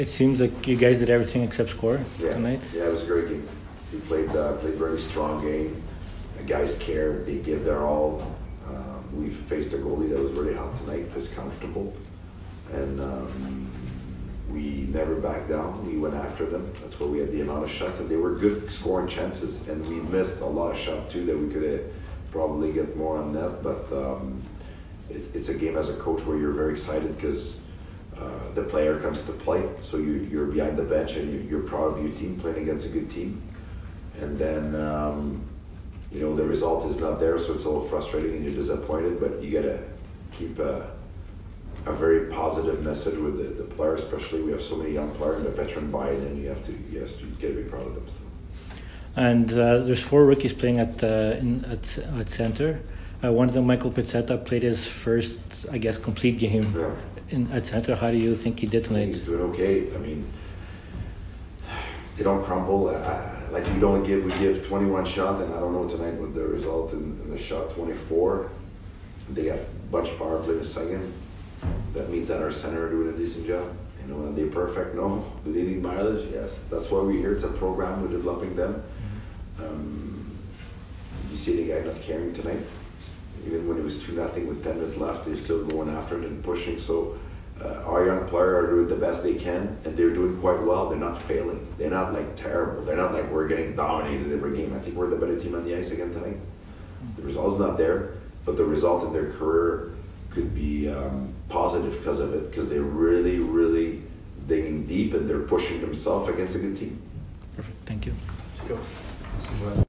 It seems like you guys did everything except score tonight. Yeah, it was a great game. We played very strong game. The guys cared. They give their all. We faced a goalie that was really hot tonight, just comfortable. And we never backed down. We went after them. That's where we had the amount of shots. And they were good scoring chances. And we missed a lot of shots too that we could have probably get more on net. But it's a game as a coach where you're very excited because the player comes to play, so you're behind the bench and you're proud of your team playing against a good team. And then, the result is not there, so it's a little frustrating and you're disappointed, but you gotta keep a very positive message with the players, especially we have so many young players and the veteran buy-in, and you gotta be proud of them still. And there's 4 rookies playing at center. One of them, Michael Pizzetta, played his first, I guess, complete game. Yeah. At center. How do you think he did tonight? He's doing okay. I mean, they don't crumble. We give 21 shots, and I don't know tonight what the result in the shot 24. They have a bunch of power play in the second. That means that our center are doing a decent job. Are they perfect? No. Do they need mileage? Yes. That's why we're here. It's a program. We're developing them. You see the guy not caring tonight. Even when it was 2-0 with 10 minutes left, they're still going after it and pushing. So our young players are doing the best they can, and they're doing quite well. They're not failing. They're not terrible. They're not we're getting dominated every game. I think we're the better team on the ice again tonight. The result's not there, but the result in their career could be positive because of it, because they're really, really digging deep and they're pushing themselves against a good team. Perfect. Thank you. Let's go.